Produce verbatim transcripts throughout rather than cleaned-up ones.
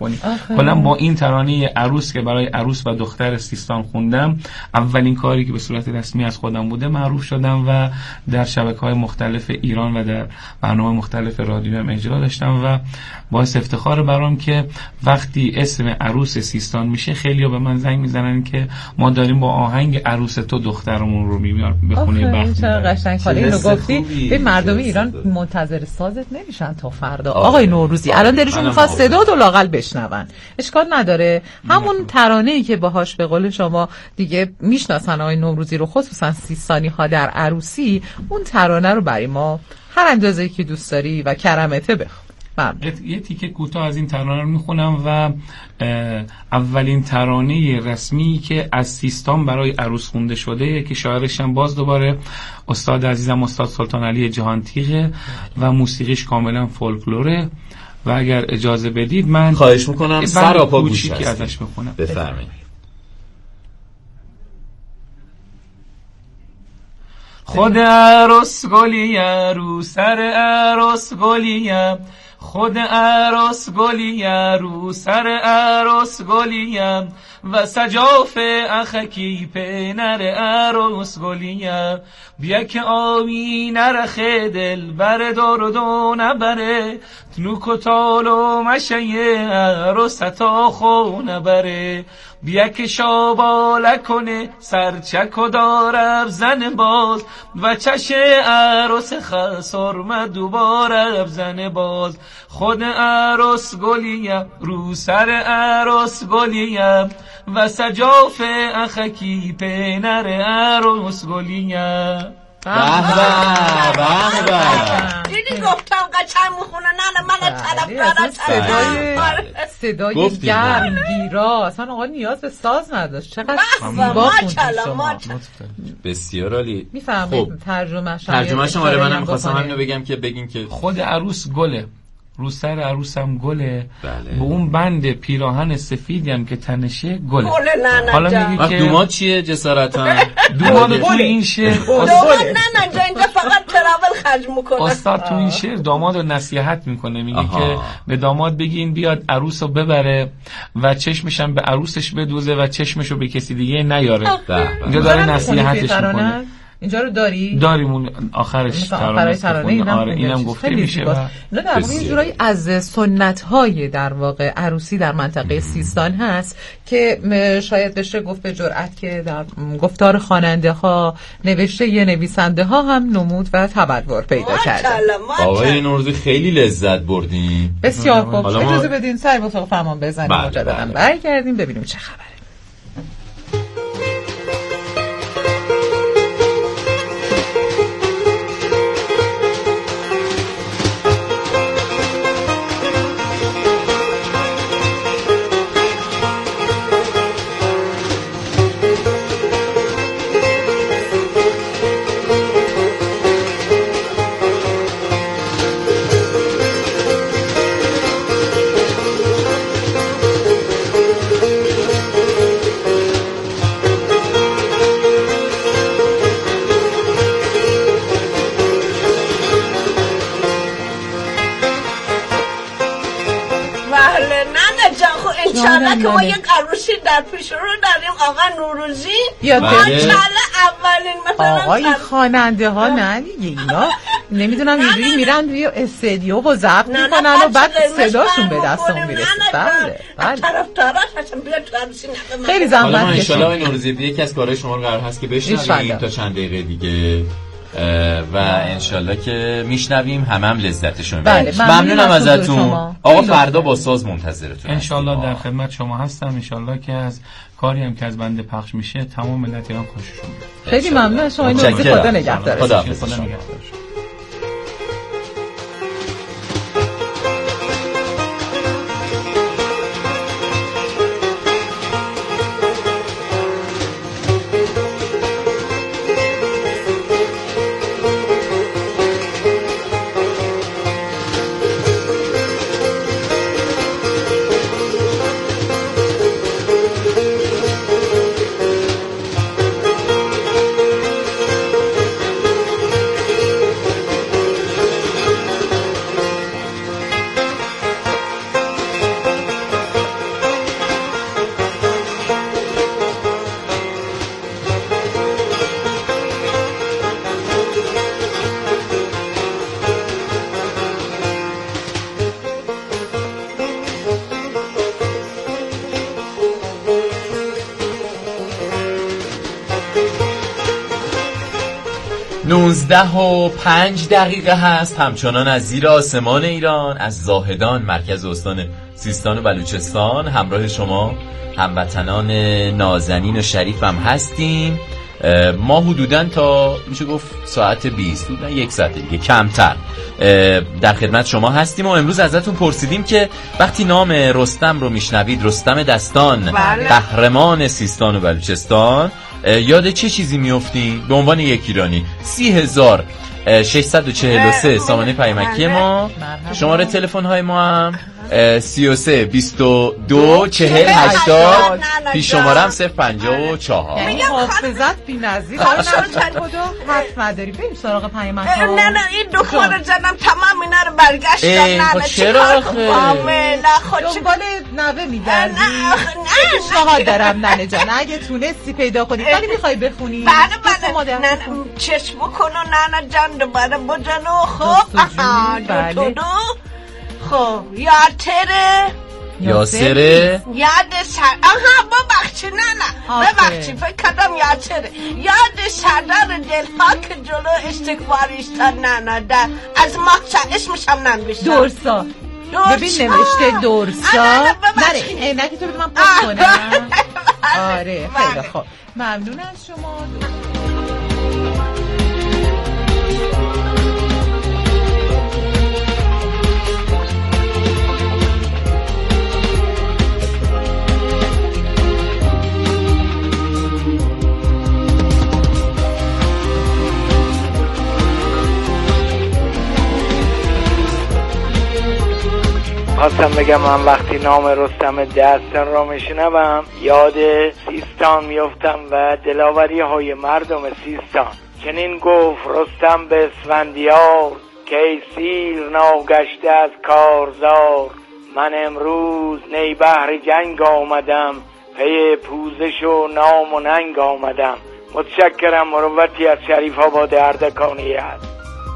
بکنی. کلا با این ترانه عروس که برای عروس و دختر سیستان خوندم، اولین کاری که به صورت رسمی از خودم بوده، معروف شدم و در شبکه‌های مختلف ایران و در برنامه مختلف رادیو هم اجرا داشتم و باعث افتخار برام که وقتی اسم عروس سیستان میشه خیلی‌ها به من زنگ میزنن که ما داریم با آهنگ عروس تو دخترمون رو میبینیم بخونیم. بخت قشنگ حالا اینو گفتی به مردم ایران منتظر سازت نمیشن تا فردا. آقای نوروزی الان دلشون میخواد صدا تو لاقل بشنون، اشکال نداره. همون ترانه‌ای که باهاش به قول شما دیگه میشناسن آقای نوروزی رو، خصوصا سیستانی ها در عروسی، اون ترانه رو برای ما هر اندازه‌ای که دوست داری و کرمته بخون. یه تیکه کوتاه از این ترانه رو میخونم و اولین ترانه رسمی که از سیستان برای عروس خونده شده که شاعرش هم باز دوباره استاد عزیزم استاد سلطان علی جهانتیغه و موسیقیش کاملا فولکلوره و اگر اجازه بدید من خواهش میکنم سراپا گوش که ازش بخونم. بفرمایید. خود عروس گلی رو سر عروس گلی، خود عروس گلی رو سر عروس گلی و سجاف اخکی پنر عروس گلی، بیا که آوی نرخ دل بر دار دو نبره، تنوک و تال و مشه عروستا خو نبره، بیا که شاباله کنه سرچک و دارب زن باز و چش عروس خسرمه دوباره زن باز، خود عروس گلیم رو سر عروس گلیم و سجاف اخکی پنر عروس گلیم. به به به دیدی گفتم قشنگ میخونه. نه من طرفدار صدای گرم گیرا، اصلا آقا نیاز به ساز نداشت. چقدر زیبا خوندید شما. بسیار عالی. میفهمید ترجمه شما؟ ترجمه شما رو منم می‌خواستم همینو بگم که بگین که خود عروس گله رو سر عروسم گله، به اون بند پیراهن سفیدی هم که تنشه گله. حالا میگه که دوماد چیه جسارتا؟ دوماد تو این شعر دوماد نه نه جا اینجا فقط تراول خرج میکنه. استاد تو این شعر داماد رو نصیحت میکنه، میگه که به داماد بگین بیاد عروس رو ببره و چشمشم به عروسش بدوزه و چشمشو به کسی دیگه نیاره. اینجا داره نصیحتش میکنه. اینجا رو داری؟ داریم اون آخرش ترانه ترانه آره اینم گفته میشه و اینا در واقع یه جورایی از سنت‌های در واقع عروسی در منطقه سیستان هست که شاید بشه گفت به جرئت که در گفتار خواننده ها نوشته ی نویسنده ها هم نمود و تبلور پیدا کرده. آقای نوروزی خیلی لذت بردیم. بسیار خوب. اجازه بدین سعی با فرمان بزنیم مجددا برگردیم ببینیم چه خبره. که ما یک عروسی در پیش رو داریم آقا نوروزی ماشاءالله اولین مثلا آقای خواننده ها نه دیگه اینا نمیدونم اینجوری میرن توی استودیو و ضبط میکنن و بعد صداشون به دستمون میرسه. بله بله طرفداراش هستن بیاد تو عروسی نقه خیلی زحمت کشیدن. ان شاء الله نوروزی یکی از کارهای شما رو قرار هست که بشنویم تا چند دقیقه دیگه و انشالله که میشنویم هم هم لذتشون بله ممنونم ازتون آقا. فردا با ساز منتظرتون انشالله در خدمت شما هستم. انشالله که از کاری هم که از بنده پخش میشه تمام ملت ایران خوششون بیاد. خیلی ممنون شما. این روزی خدا نگهدار. خدا نگهدار. نوزده و پنج دقیقه هست همچنان از زیر آسمان ایران، از زاهدان مرکز استان سیستان و بلوچستان همراه شما هموطنان نازنین و شریف هم هستیم. ما حدوداً تا میشه گفت ساعت بیست حدوداً یک ساعت دیگه کمتر در خدمت شما هستیم و امروز ازتون پرسیدیم که وقتی نام رستم رو میشنوید، رستم دستان قهرمان سیستان و بلوچستان، یاد چه چیزی میافتین به عنوان یک ایرانی؟ سی هزار ششصد و چهل و سه سامانه پیامکی ما، شماره تلفن های ما هم سی و سه بیست و دو چهل هشتاد، پیش شماره هم صفر پنجاه و چهار. یعنی حافظت بی نظیر خدا حرف نداری. بریم سراغ پیامک ها. نه نه این دختر رو زدم تمام اینا رو برگشتم. نه نه چرا دنبال نوه میگردی؟ پیشنهاد دارم ننه جان اگه تونستی پیدا کنی. ولی میخوای بخونی؟ بله بله. نه چشم کنو ننه جان دوباره بجنو. خب آها دو دو خب یادتره یاسره یاد سر آها ببخشی نه نه ببخشی فکر کردم یادتره یاد سردار دلها که جلو استکبار ایستاد نه نه در از مقصد اسمش هم ننوشتم دورسا. ببین نوشته دورسا. نه اینکی تو بده من پاس کنم. آره خیلی خوب ممنون از شما. خواستم بگم من وقتی نام رستم دستان را میشنوم یاد سیستان میافتم و دلاوری های مردم سیستان. چنین گفت رستم به اسفندیار که ای سیر ناگشته از کارزار، من امروز نی بهر جنگ آمدم، پی پوزش و نام و ننگ آمدم. متشکرم. مروتی از شریف آباد اردکانی است.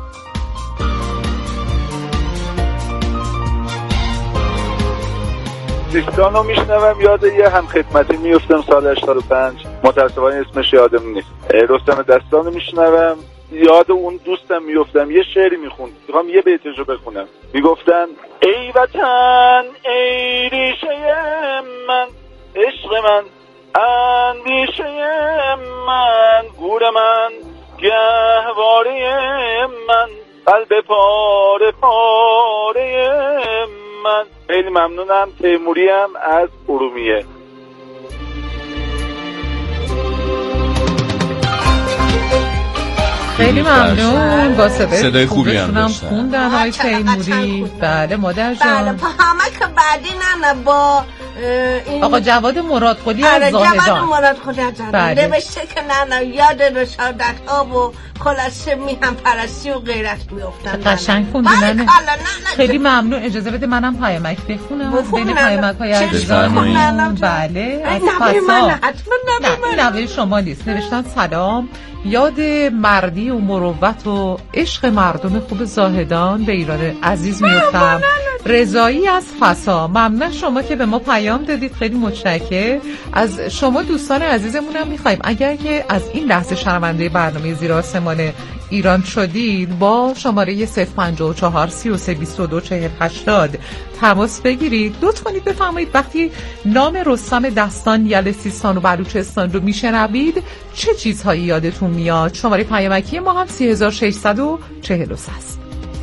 سیستان رو میشنوم یاد یه هم خدمتی میفتم سال هشتاد و پنج متاسفانه اسمش یادم نیست. رستم دستان رو میشنوم یاد اون دوستم میفتم یه شعری میخوند میخوام یه بیتش رو بخونم. میگفتن ای وطن ای ریشه من عشق من اندیشه من گور من گهواره من قلب پاره پاره من. خیلی ممنونم. تیموری هم از ارومیه. خیلی ممنون. با صدای خوبی هم داشتن خوندن های تیموری. بله مادر جان. بله همه که بعدی نه با آقا جواد مرادخولی از زاهدان. جواد مرادخولی از زاهدان نوشته که نه نه یاد رشادت ها و خلاصه می هم پرستی و غیرت می افتن. قشنگ خوندی نه خیلی ممنون. اجازه بده منم پیامک بخونم از بین پیامک های عزیزانمون. بله از پسا. نه نوه شما نیست. نوشتن سلام، یاد مردی و مروت و عشق مردم خوب زاهدان به ایران عزیز میفتم. رضایی از فسا. ممنون شما که به ما پیام دادید. خیلی متشکرم از شما دوستان عزیزمون. هم میخوایم اگر که از این لحظه شنونده برنامه زیر آسمان ایران شدید با شماره صفر پنجاه و چهار سی و سه بیست و دو چهل هشتاد تماس بگیرید. لطف کنید بفرمایید وقتی نام رستم دستان یل سیستان و بلوچستان رو میشنوید چه چیزهایی یادتون میاد. شماره پیامکی ما هم سی هزار ششصد و چهل و سه است.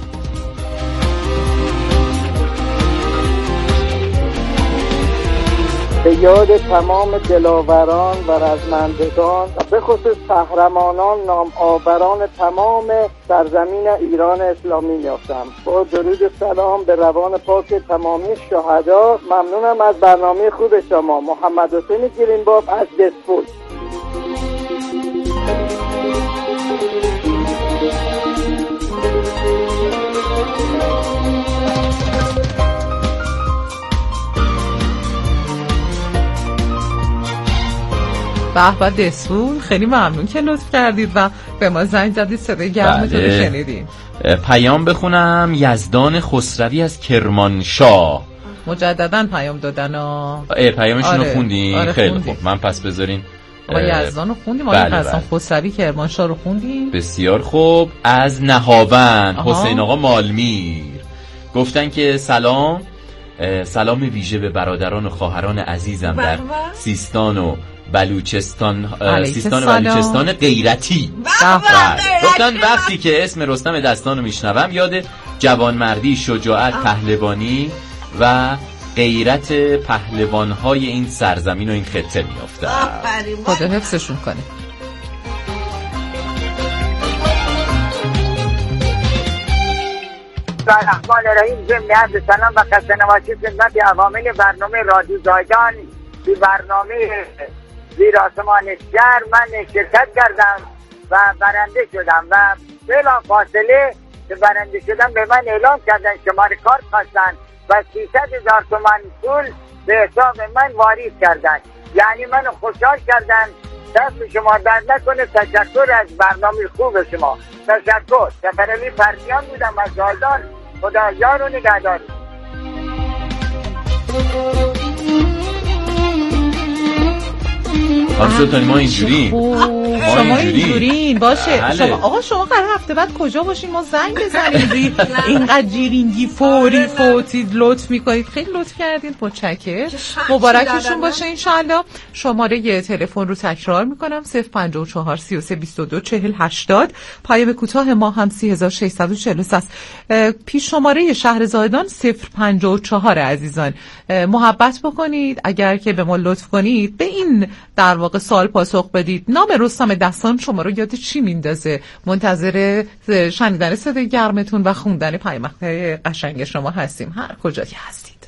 به یاد تمام دلاوران و رزمندگان و به خصوص قهرمانان نام آوران تمام سرزمین ایران اسلامی میافتم. با درود سلام به روان پاک تمامی شهدا. ممنونم از برنامه خوب شما. محمد حسین گرینباف از دسپول. به به دسپول. خیلی ممنون که لطف کردید و به ما زنگ زدید. صدای گرمتون رو شنیدیم. پیام بخونم. یزدان خسروی از کرمانشاه مجددا پیام دادن ها. ای پیامشون رو آره. خوندین؟ آره خیلی خوندی. خوب. من پس بذارین آقای یزدان رو خوندیم، آقای حسن خسروی کرمانشاه رو خوندیم. بسیار خوب. از نهاوند حسین آقا مالمیر گفتن که سلام، سلام ویژه به برادران و خواهران عزیزم در سیستان و بلوچستان، سیستان و بلوچستان غیرتی. گفتن وقتی که اسم رستم دستان رو میشنوم یاد جوانمردی، شجاعت، پهلوانی و غیرت پهلوان‌های این سرزمین و این خطه میافتم. خدا حفظشون کنه. الرحمن الرحیم. ضمن عرض سلام و خسته نباشید خدمت عوامل برنامه رادیو زایدان. به برنامه زیر آسمان شهر من شرکت کردم و برنده شدم و بلا فاصله که برنده شدم به من اعلام کردن شماره کارت خواستن و سیصد هزار تومان پول به حساب من واریز کردن. یعنی منو خوشحال کردن. دست شما درد نکنه. تشکر از برنامه خوب شما. تشکر. سفرعلی پرتیان بودم از زایدان. خدا یار و نگهدار. خانم سلطانی ما اینجوری شما اینجورین باشه. شما آقا شما قرار هفته بعد کجا باشین ما زنگ بزنیم؟ اینقدر جیرینگی فوری فوتید لطف میکنید. خیلی لطف کردین. متشکرم. مبارکشون باشه انشالله. شماره یه تلفن رو تکرار میکنم صفر پنجاه و چهار سی و سه بیست و دو چهل هشتاد. پیام کوتاه ما هم سه هزار و ششصد و چهل و سه است. پیش شماره شهر زایدان صفر پنجاه و چهار. عزیزان محبت بکنید. اگر که به ما لطف کنید به این در واقع سوال پاسخ بدید. نام رستم دستان شما رو یاد چی میندازه؟ منتظر شنیدن صدای گرمتون و خوندن پیام‌های قشنگ شما هستیم هر کجا که هستید.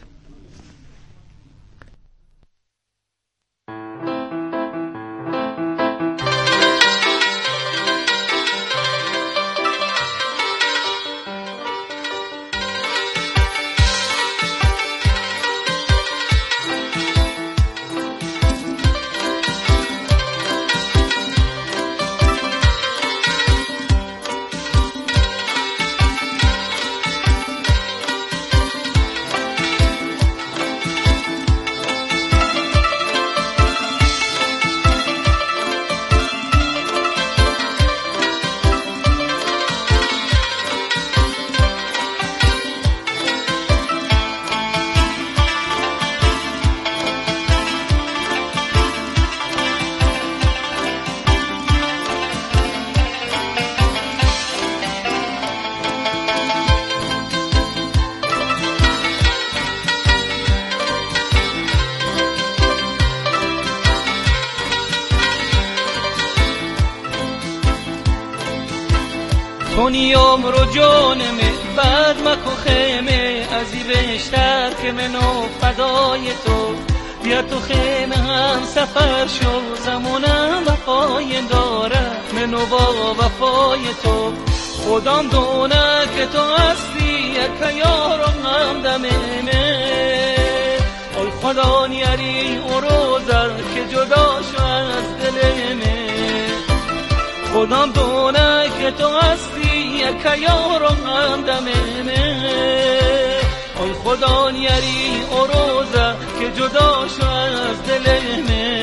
کنی عمر و جانمه بعد مکو خیمه ازی بهشتر که منو فدای تو بیا تو خیمه هم سفر شو زمانم وفای داره منو با وفای تو خودم دونه که تو هستی یک یارم هم دمه ای خدا نیاری او روزه که جدا شو از دلمه خودم دونه که تو هستی یک یارم هم دمه ای خدا نیاری او روزه که جدا شو از دلمه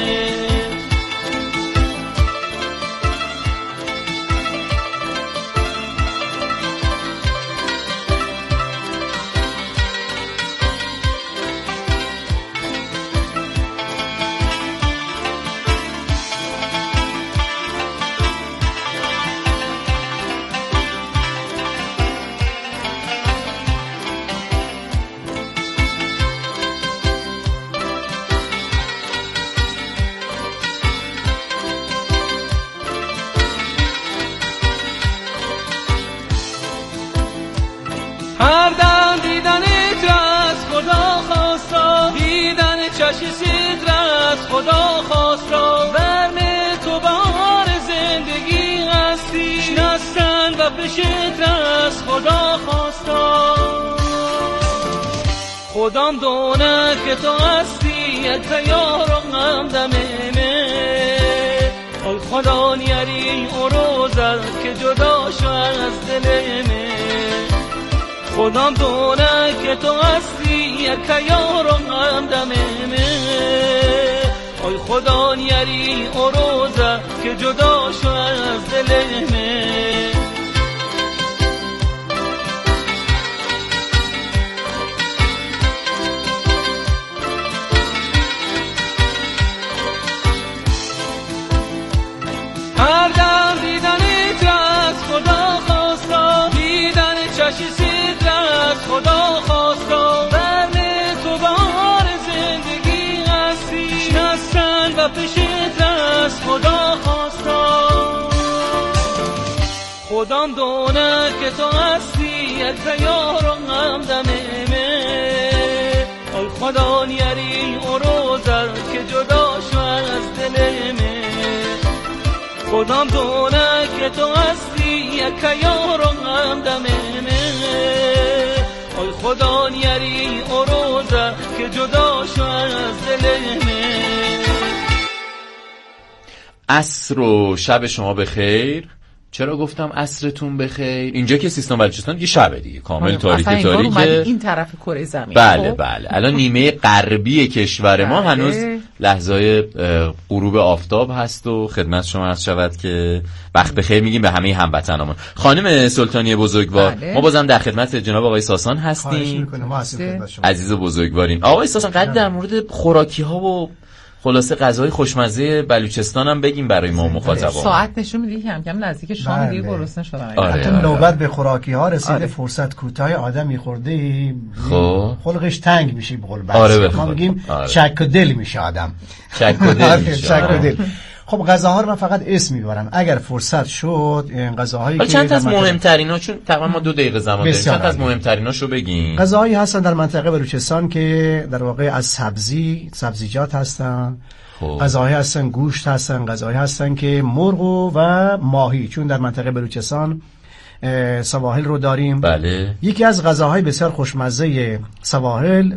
هر دم دیدنت از خدا خواستا دیدن چشم سیغ از خدا خواستا برم تو بهار زندگی هستی شنستن و پشت از خدا خواستا خودم دونه که تو هستی یک یارم هم دمه ای خدا نیاری او روزه که جدا شو از دلمه خودم دونه که تو هستی یک یارم هم دمه ای خدا نیاری اروزه که جدا شو از دل من. هر دم دیدنت از خدا خواستا، دیدن چشی سید از خدا خواستا، برن تو بهار زندگی هستی، شنستن و پیشت از خدا خواستا. خودم دونه که تو هستی یک یارم همدمه من. ای خدا نیاری اروزر که جدا شو از دل من. خودم دونه که تو هستی یک یارم همدمه من. ای خدا نیاری اروزر که جدا شو از دل من. عصر و شب شما بخیر. چرا گفتم عصرتون بخیر؟ اینجا که سیستان بلوچستان دیگه شبه دیگه، کامل تاریک تاریکه. این طرف کره زمین. بله بله. الان نیمه غربی کشور ما بله. هنوز لحظه‌های غروب آفتاب هست و خدمت شما عرض شود که وقت بخیر میگیم به همه هموطنامون. خانم سلطانی بزرگوار، بله. ما بازم در خدمت جناب آقای ساسان هستیم. خواهش می‌کنم، ما هستیم خدمت شما. عزیز و بزرگوارین. آقای ساسان قد در مورد خوراکی‌ها و خلاصه غذای خوشمزه بلوچستان هم بگیم برای ما مخاطبان. ساعت نشون میده کم کم نزدیک شام بله. دیگه گرسنه شدم. آره. حتی نوبت به خوراکی ها رسیده. آره. فرصت کوتاه آدم میخورده خب خلقش تنگ میشه به قول آره بس. ما میگیم آره. شک و دل میشه آدم. شک و دل میشه. شک و دل. خب غذاها رو من فقط اسم میبرم، اگر فرصت شد این غذاهایی که چند تا از مهمترین‌ها، چون تقریبا ما دو دقیقه زمان داریم، چند تا از مهمتریناشو بگین. غذاهایی هستن در منطقه بلوچستان که در واقع از سبزی سبزیجات هستن. غذاهایی هستن گوشت هستن، غذاهایی هستن که مرغ و ماهی، چون در منطقه بلوچستان سواحل رو داریم. بله. یکی از غذاهای بسیار خوشمزه سواحل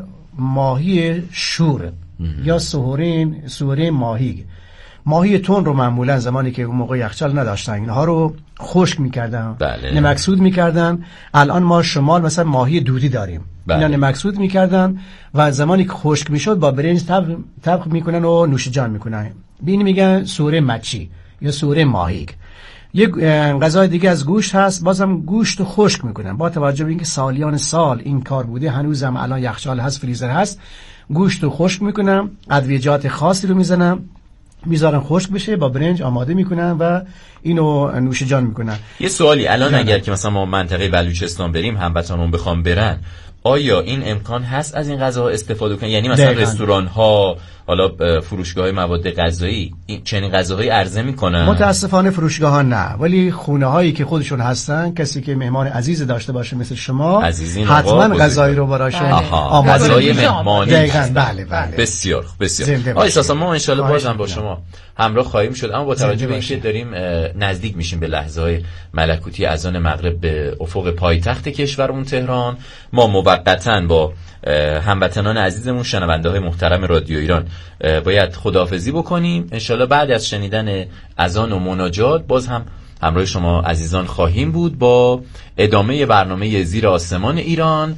ماهی شور یا سهورین سهورین ماهی. ماهی تون رو معمولا زمانی که اون موقع یخچال نداشتن اینها رو خشک میکردن. بله. نمکسود میکردن. الان ما شمال مثلا ماهی دودی داریم. بله. اینا نمکسود میکردن و زمانی که خشک میشد با برنج طبخ طبخ میکنن و نوش جان میکنن. ببین میگن سوره مچی یا سوره ماهی. یک غذای دیگه از گوشت هست، بازم گوشت خشک میکنن. با توجه به اینکه سالیان سال این کار بوده، هنوزم الان یخچال هست، فریزر هست، گوشت رو خشک میکنن، ادویجات خاصی رو میزنن، میذارن خشک بشه، با برنج آماده میکنن و اینو نوش جان میکنن. یه سوالی الان اگر که مثلا ما منطقه بلوچستان بریم، هموطنان بخوام برن، آیا این امکان هست از این غذاها استفاده کنن؟ یعنی مثلا رستوران ها، حالا فروشگاه های مواد غذایی چنین غذاهایی عرضه میکنن؟ متاسفانه فروشگاه ها نه، ولی خونه هایی که خودشون هستن، کسی که مهمان عزیز داشته باشه مثل شما، حتما غذایی رو براشون آماده غذای مهمانی. بله بله. بسیار بسیار. آقای ساسان، ما ان شاءالله بازم با شما همراه خواهیم شد، اما با توجه به اینکه داریم نزدیک میشیم به لحظه‌های ملکوتی اذان مغرب به افق پایتخت کشورمون تهران، ما موقتاً با هموطنان عزیزمون، شنونده های محترم رادیو ایران باید خداحافظی بکنیم. انشالله بعد از شنیدن اذان و مناجات باز هم همراه شما عزیزان خواهیم بود با ادامه برنامه زیر آسمان ایران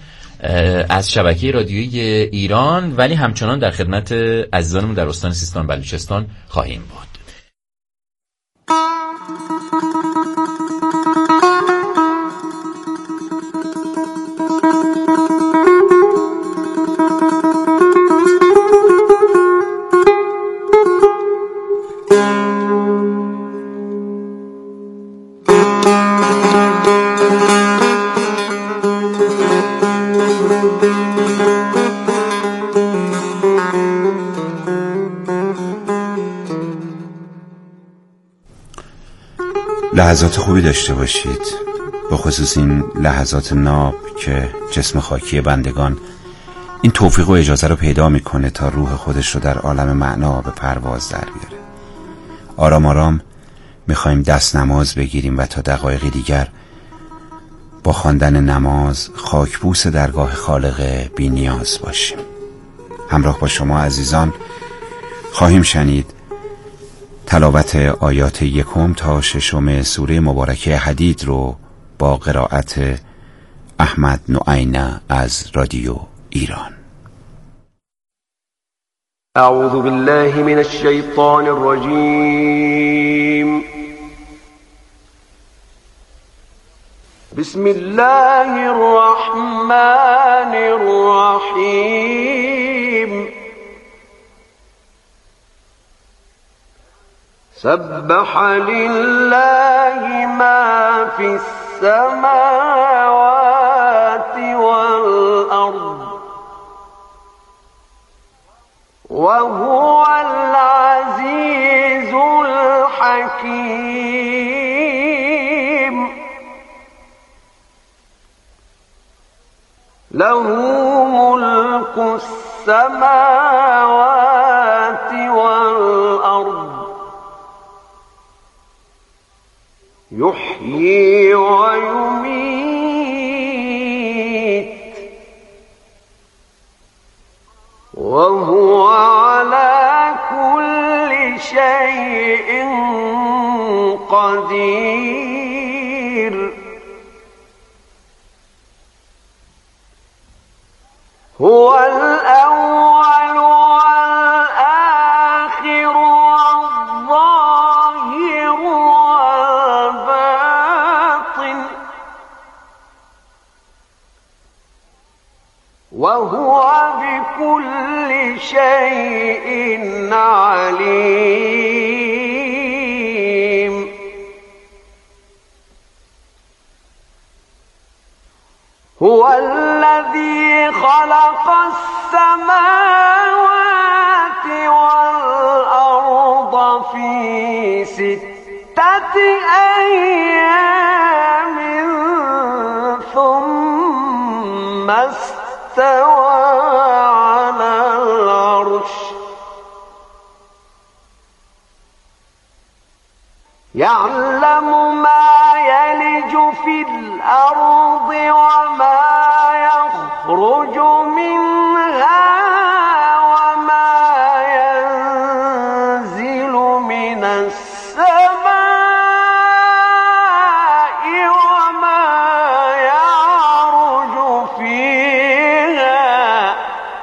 از شبکه رادیویی ایران، ولی همچنان در خدمت عزیزانمون در استان سیستان بلوچستان خواهیم بود. لحظات خوبی داشته باشید، به خصوص این لحظات ناب که جسم خاکی بندگان این توفیق و اجازه رو پیدا میکنه تا روح خودش رو در عالم معنا به پرواز در بیاره. آرام آرام میخوایم دست نماز بگیریم و تا دقایقی دیگر با خواندن نماز خاکبوس درگاه خالق بی نیاز باشیم. همراه با شما عزیزان خواهیم شنید تلاوت آیات یکم تا ششم سوره مبارکه حدید رو با قرائت احمد نوعینه از رادیو ایران. أعوذ بالله من الشيطان الرجيم. بسم الله الرحمن الرحيم. سبح لله ما في السماوات والأرض وهو العزيز الحكيم. له ملك السماوات والأرض يحيي ويميت وهو على كل شيء قدير. هو الأول والآخر والظاهر والباطن وهو بكل شيء عليم. هو الذي خلق السماوات والأرض في ستة أيام ثم استوى على العرش يعلم ما يلج في الأرض وما يخرج منها وما ينزل من السماء وما يعرج فيها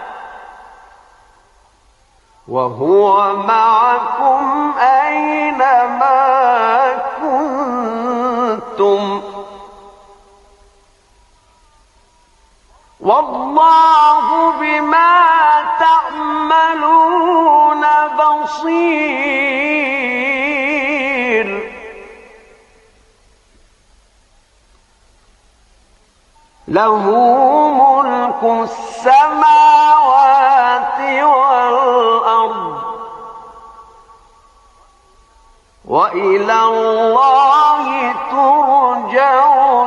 وهو معكم أينما كنتم والله بما تعملون بصير. له ملك السماوات والأرض وإلى الله ترجع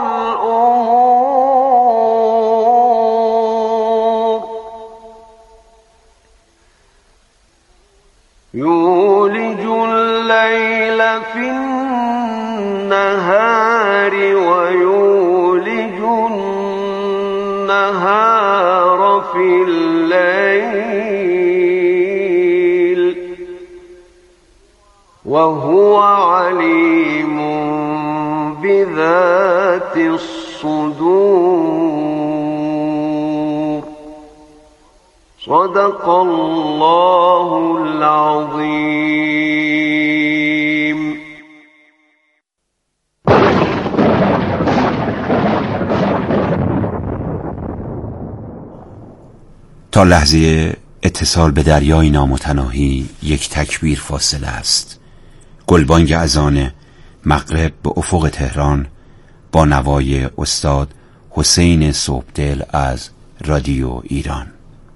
الأمور. يولج الليل في النهار ويولج النهار في الليل وهو عليم بذات الصدور. صدق الله العظيم. تا لحظه اتصال به دریای نامتناهی یک تکبیر فاصله است. گلبانگ اذان مغرب به افق تهران با نوای استاد حسین صبحدل از رادیو ایران.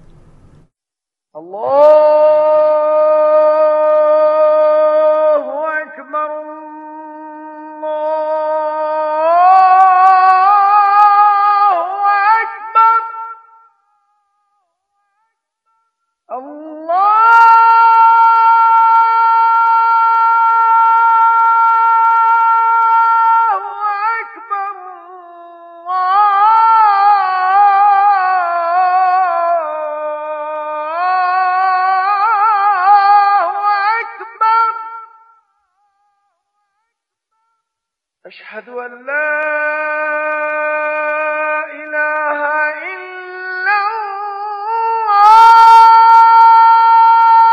أشهد أن لا إله إلا الله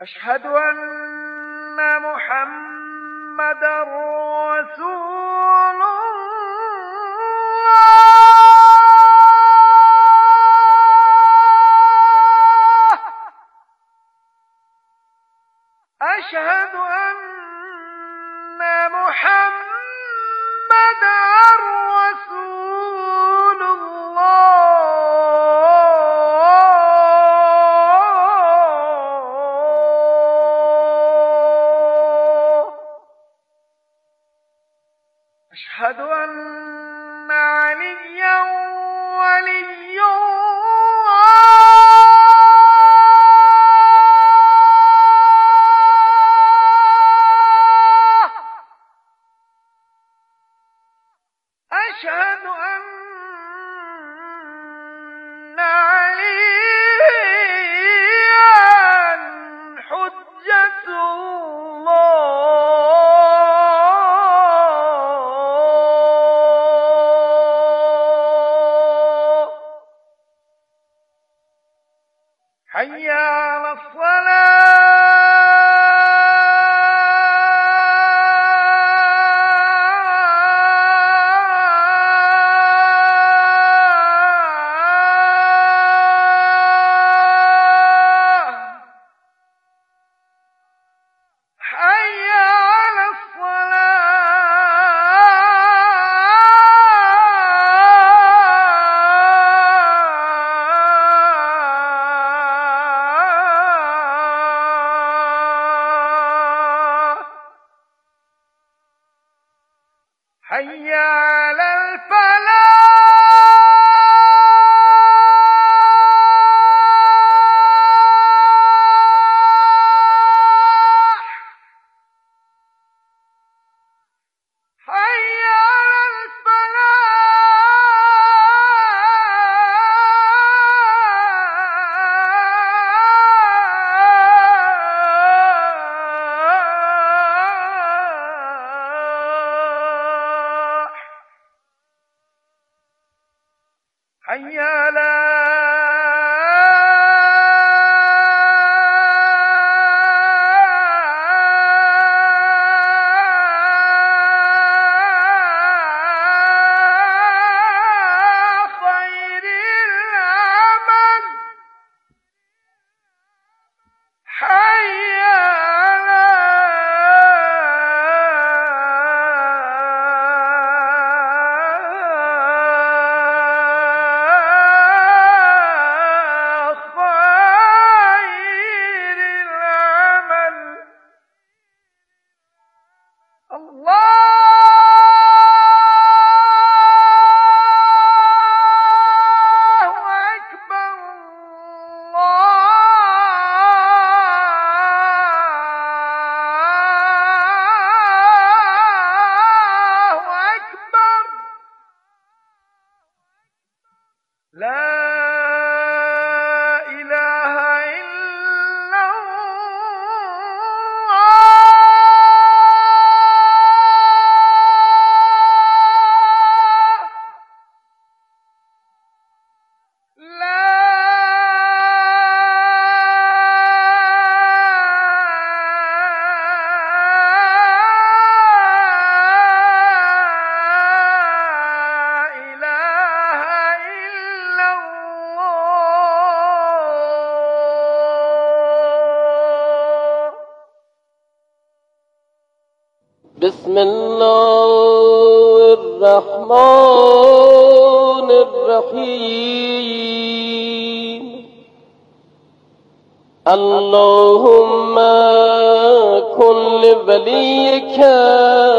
أشهد أن محمد رسول الله أشهد أن محمد رسول الله أشهد أن عليا ولي أشهد أن عليا حجة الله حي على حي على الفلاح حي على حي على خير العمل حي على بسم الله الرحمن الرحيم اللهم كن لوليك